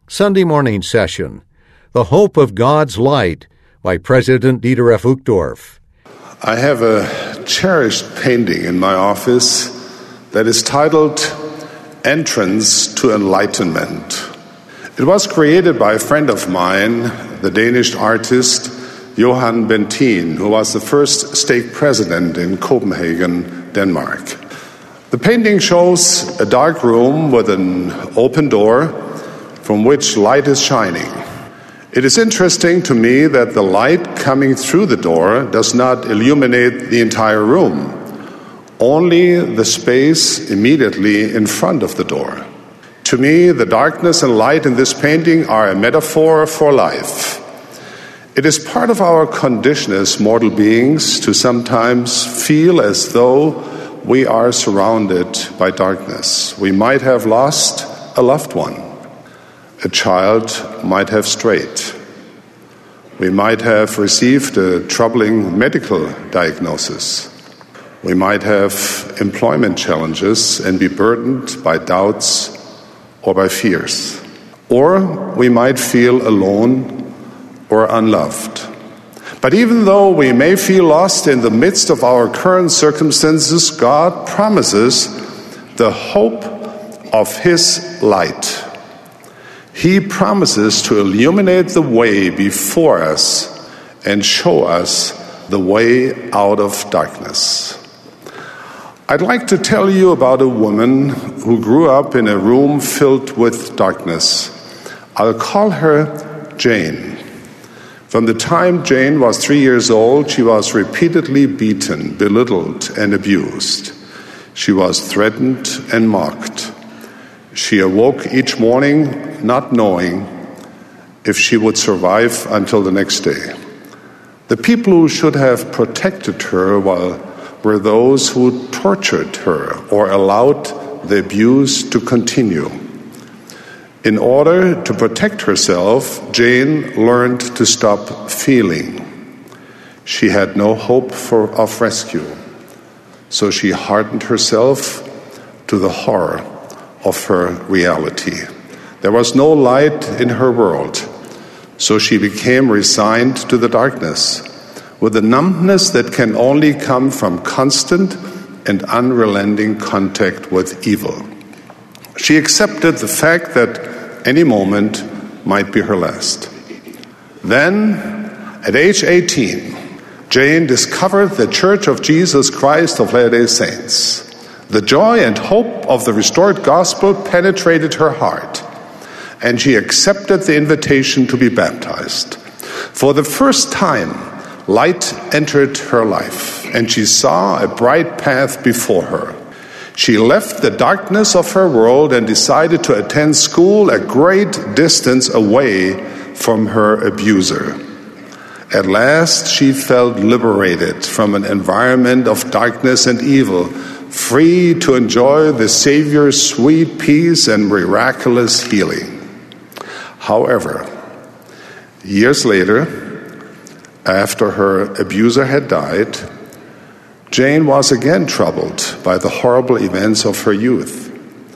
Sunday Morning Session, The Hope of God's Light, by President Dieter F. Uchtdorf. I have a cherished painting in my office that is titled Entrance to Enlightenment. It was created by a friend of mine, the Danish artist Johan Bentin, who was the first stake president in Copenhagen, Denmark. The painting shows a dark room with an open door from which light is shining. It is interesting to me that the light coming through the door does not illuminate the entire room, only the space immediately in front of the door. To me, the darkness and light in this painting are a metaphor for life. It is part of our condition as mortal beings to sometimes feel as though we are surrounded by darkness. We might have lost a loved one. A child might have strayed. We might have received a troubling medical diagnosis. We might have employment challenges and be burdened by doubts or by fears. Or we might feel alone or unloved. But even though we may feel lost in the midst of our current circumstances, God promises the hope of His light. He promises to illuminate the way before us and show us the way out of darkness. I'd like to tell you about a woman who grew up in a room filled with darkness. I'll call her Jane. From the time Jane was 3 years old, she was repeatedly beaten, belittled, and abused. She was threatened and mocked. She awoke each morning not knowing if she would survive until the next day. The people who should have protected her were those who tortured her or allowed the abuse to continue. In order to protect herself, Jane learned to stop feeling. She had no hope of rescue, so she hardened herself to the horror of her reality. There was no light in her world, so she became resigned to the darkness, with a numbness that can only come from constant and unrelenting contact with evil. She accepted the fact that any moment might be her last. Then, at age 18, Jane discovered the Church of Jesus Christ of Latter-day Saints. The joy and hope of the restored gospel penetrated her heart, and she accepted the invitation to be baptized. For the first time, light entered her life, and she saw a bright path before her. She left the darkness of her world and decided to attend school a great distance away from her abuser. At last, she felt liberated from an environment of darkness and evil, free to enjoy the Savior's sweet peace and miraculous healing. However, years later, after her abuser had died, Jane was again troubled by the horrible events of her youth.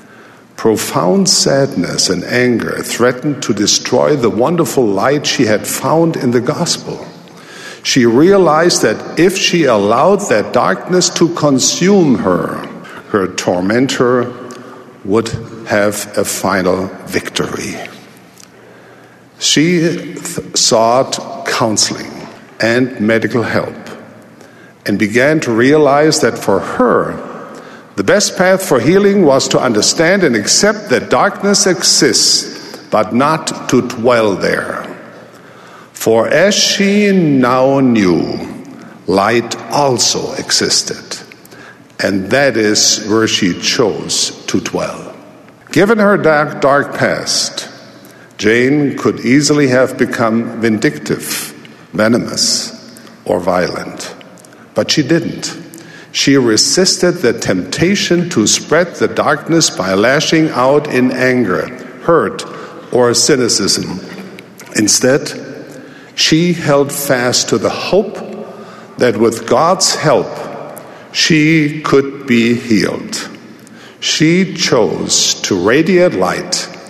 Profound sadness and anger threatened to destroy the wonderful light she had found in the gospel. She realized that if she allowed that darkness to consume her, her tormentor would have a final victory. She sought counseling and medical help and began to realize that for her, the best path for healing was to understand and accept that darkness exists, but not to dwell there. For as she now knew, light also existed, and that is where she chose to dwell. Given her dark past, Jane could easily have become vindictive, venomous, or violent. But she didn't. She resisted the temptation to spread the darkness by lashing out in anger, hurt, or cynicism. Instead, she held fast to the hope that with God's help, she could be healed. She chose to radiate light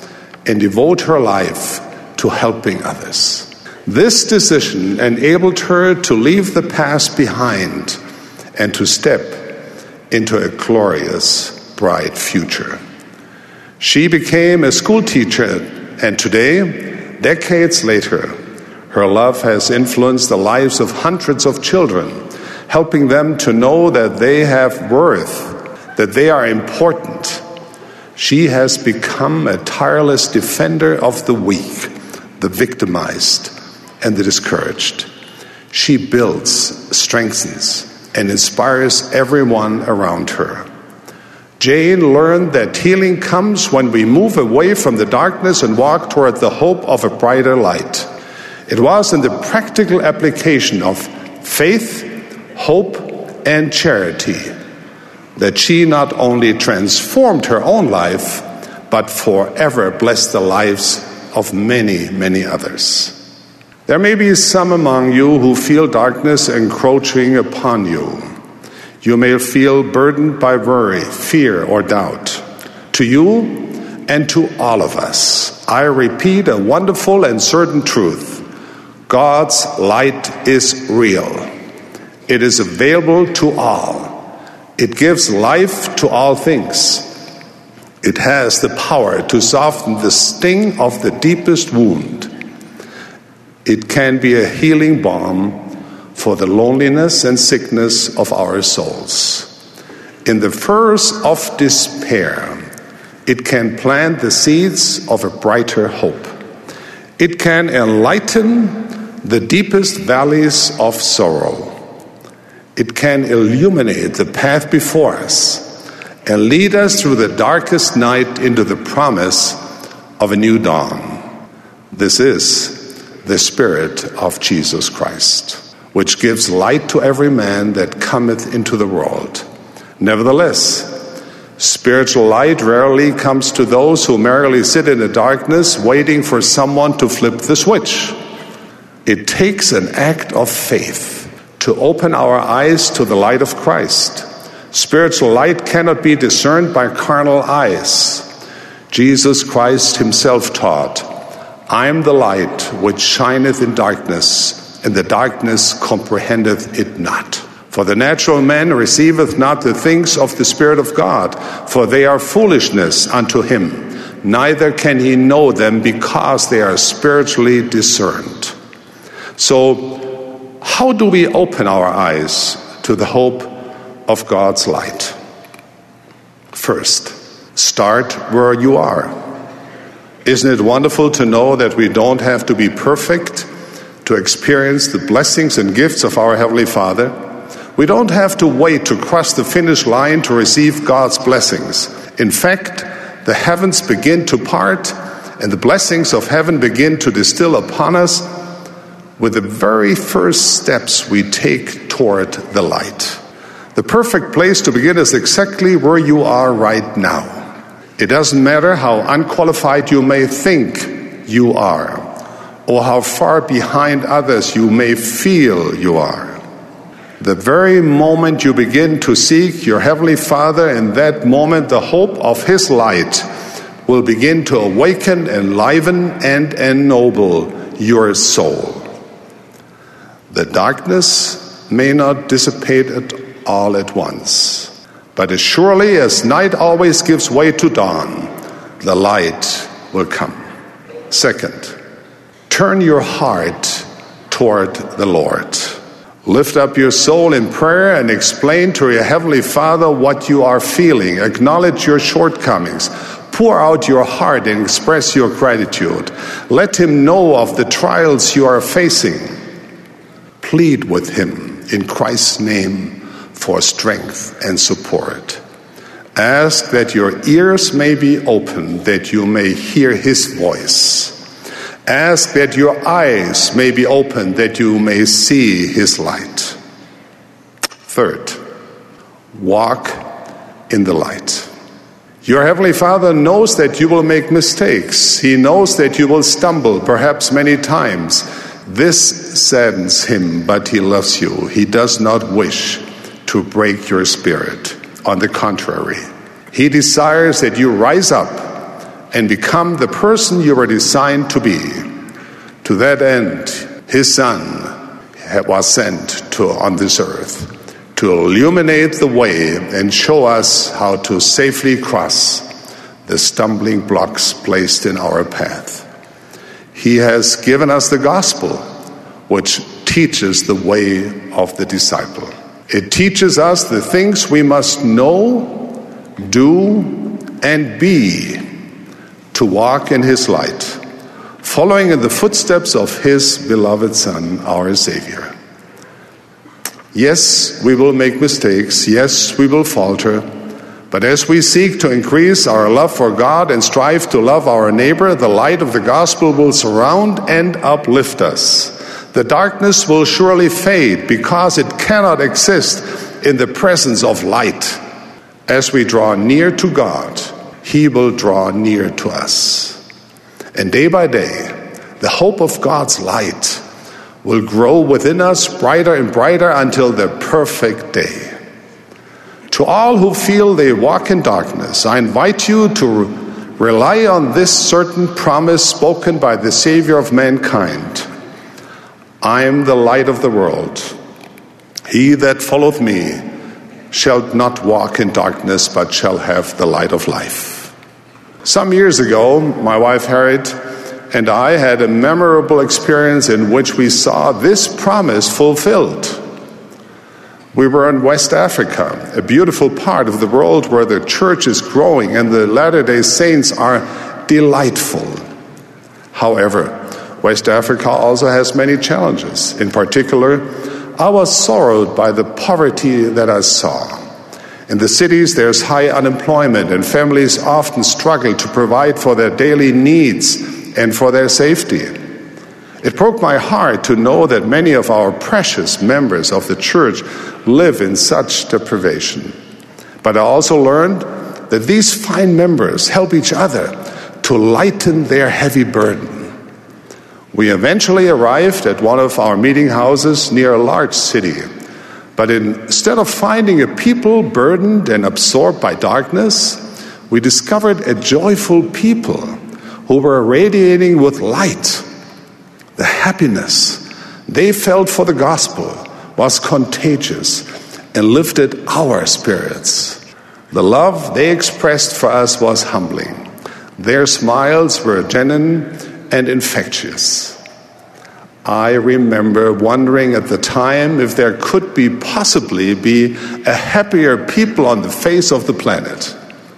and devote her life to helping others. This decision enabled her to leave the past behind and to step into a glorious, bright future. She became a school teacher, and today, decades later, her love has influenced the lives of hundreds of children, helping them to know that they have worth, that they are important. She has become a tireless defender of the weak, the victimized, and the discouraged. She builds, strengthens, and inspires everyone around her. Jane learned that healing comes when we move away from the darkness and walk toward the hope of a brighter light. It was in the practical application of faith, hope, and charity that she not only transformed her own life, but forever blessed the lives of many, many others. There may be some among you who feel darkness encroaching upon you. You may feel burdened by worry, fear, or doubt. To you and to all of us, I repeat a wonderful and certain truth. God's light is real. It is available to all. It gives life to all things. It has the power to soften the sting of the deepest wound. It can be a healing balm for the loneliness and sickness of our souls. In the furrows of despair, it can plant the seeds of a brighter hope. It can enlighten the deepest valleys of sorrow. It can illuminate the path before us and lead us through the darkest night into the promise of a new dawn. This is the Spirit of Jesus Christ, which gives light to every man that cometh into the world. Nevertheless, spiritual light rarely comes to those who merely sit in the darkness waiting for someone to flip the switch. It takes an act of faith to open our eyes to the light of Christ. Spiritual light cannot be discerned by carnal eyes. Jesus Christ himself taught, I am the light which shineth in darkness, and the darkness comprehendeth it not. For the natural man receiveth not the things of the Spirit of God, for they are foolishness unto him. Neither can he know them, because they are spiritually discerned. So, how do we open our eyes to the hope of God's light? First, start where you are. Isn't it wonderful to know that we don't have to be perfect to experience the blessings and gifts of our Heavenly Father? We don't have to wait to cross the finish line to receive God's blessings. In fact, the heavens begin to part and the blessings of heaven begin to distill upon us with the very first steps we take toward the light. The perfect place to begin is exactly where you are right now. It doesn't matter how unqualified you may think you are, or how far behind others you may feel you are. The very moment you begin to seek your Heavenly Father, in that moment the hope of His light will begin to awaken, enliven, and ennoble your soul. The darkness may not dissipate all at once, but as surely as night always gives way to dawn, the light will come. Second, turn your heart toward the Lord. Lift up your soul in prayer and explain to your Heavenly Father what you are feeling. Acknowledge your shortcomings. Pour out your heart and express your gratitude. Let Him know of the trials you are facing. Plead with Him in Christ's name for strength and support. Ask that your ears may be opened, that you may hear His voice. Ask that your eyes may be opened, that you may see His light. Third, walk in the light. Your Heavenly Father knows that you will make mistakes. He knows that you will stumble, perhaps many times. This saddens Him, but He loves you. He does not wish to break your spirit. On the contrary, He desires that you rise up and become the person you were designed to be. To that end, his Son was sent on this earth to illuminate the way and show us how to safely cross the stumbling blocks placed in our path. He has given us the gospel, which teaches the way of the disciple. It teaches us the things we must know, do, and be to walk in his light, following in the footsteps of his beloved Son, our Savior. Yes, we will make mistakes. Yes, we will falter. But as we seek to increase our love for God and strive to love our neighbor, the light of the gospel will surround and uplift us. The darkness will surely fade because it cannot exist in the presence of light. As we draw near to God, he will draw near to us. And day by day, the hope of God's light will grow within us brighter and brighter until the perfect day. To all who feel they walk in darkness, I invite you to rely on this certain promise spoken by the Savior of mankind. I am the light of the world. He that followeth me shall not walk in darkness, but shall have the light of life. Some years ago, my wife Harriet and I had a memorable experience in which we saw this promise fulfilled. We were in West Africa, a beautiful part of the world where the church is growing and the Latter-day Saints are delightful. However, West Africa also has many challenges. In particular, I was sorrowed by the poverty that I saw. In the cities, there's high unemployment, and families often struggle to provide for their daily needs and for their safety. It broke my heart to know that many of our precious members of the church live in such deprivation. But I also learned that these fine members help each other to lighten their heavy burden. We eventually arrived at one of our meeting houses near a large city. But instead of finding a people burdened and absorbed by darkness, we discovered a joyful people who were radiating with light. The happiness they felt for the gospel was contagious and lifted our spirits. The love they expressed for us was humbling. Their smiles were genuine and infectious. I remember wondering at the time if there could possibly be a happier people on the face of the planet.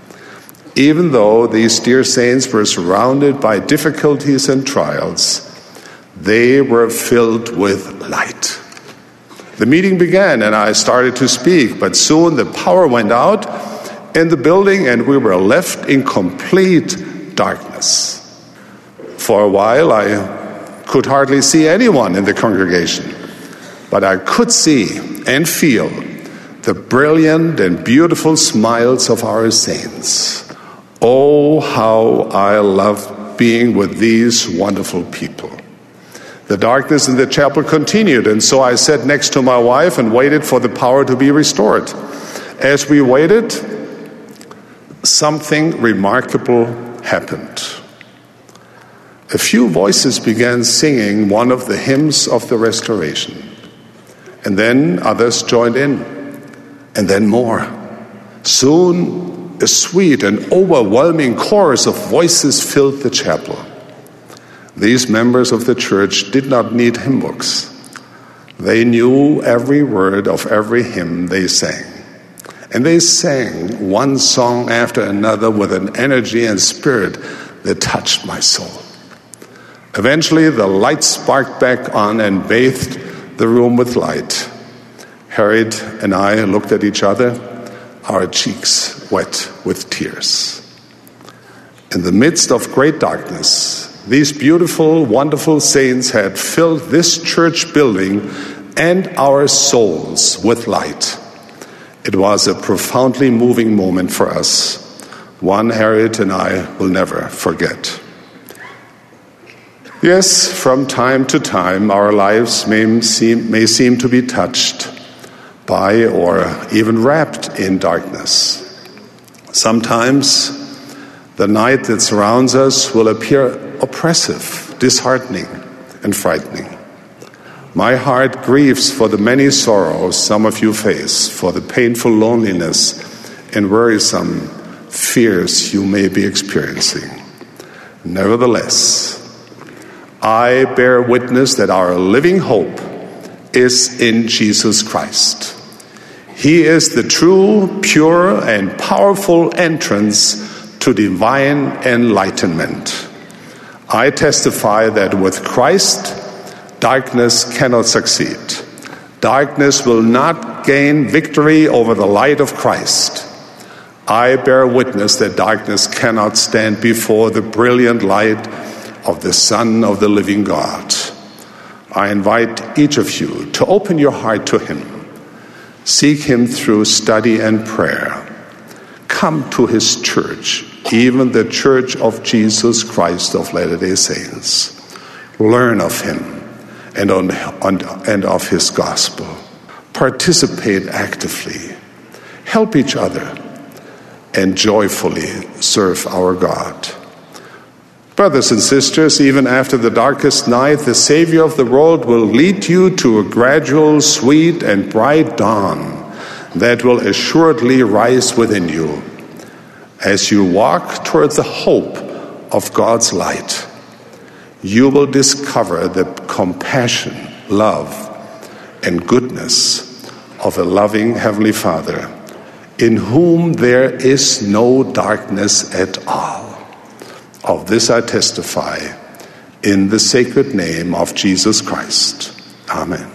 Even though these dear saints were surrounded by difficulties and trials, they were filled with light. The meeting began and I started to speak, but soon the power went out in the building and we were left in complete darkness. For a while I could hardly see anyone in the congregation, but I could see and feel the brilliant and beautiful smiles of our saints. Oh, how I love being with these wonderful people. The darkness in the chapel continued, and so I sat next to my wife and waited for the power to be restored. As we waited, something remarkable happened. A few voices began singing one of the hymns of the restoration. And then others joined in, and then more. Soon, a sweet and overwhelming chorus of voices filled the chapel. These members of the church did not need hymn books. They knew every word of every hymn they sang. And they sang one song after another with an energy and spirit that touched my soul. Eventually, the light sparked back on and bathed the room with light. Harriet and I looked at each other, our cheeks wet with tears. In the midst of great darkness, these beautiful, wonderful saints had filled this church building and our souls with light. It was a profoundly moving moment for us, one Harriet and I will never forget. Yes, from time to time, our lives may seem to be touched by or even wrapped in darkness. Sometimes The night that surrounds us will appear oppressive, disheartening, and frightening. My heart grieves for the many sorrows some of you face, for the painful loneliness and worrisome fears you may be experiencing. Nevertheless, I bear witness that our living hope is in Jesus Christ. He is the true, pure, and powerful entrance to divine enlightenment. I testify that with Christ, darkness cannot succeed. Darkness will not gain victory over the light of Christ. I bear witness that darkness cannot stand before the brilliant light of the Son of the living God. I invite each of you to open your heart to him. Seek him through study and prayer. Come to his church, even the Church of Jesus Christ of Latter-day Saints. Learn of him and of his gospel. Participate actively. Help each other and joyfully serve our God. Brothers and sisters, even after the darkest night, the Savior of the world will lead you to a gradual, sweet, and bright dawn that will assuredly rise within you as you walk toward the hope of God's light. You will discover the compassion, love, and goodness of a loving Heavenly Father, in whom there is no darkness at all. Of this I testify in the sacred name of Jesus Christ. Amen.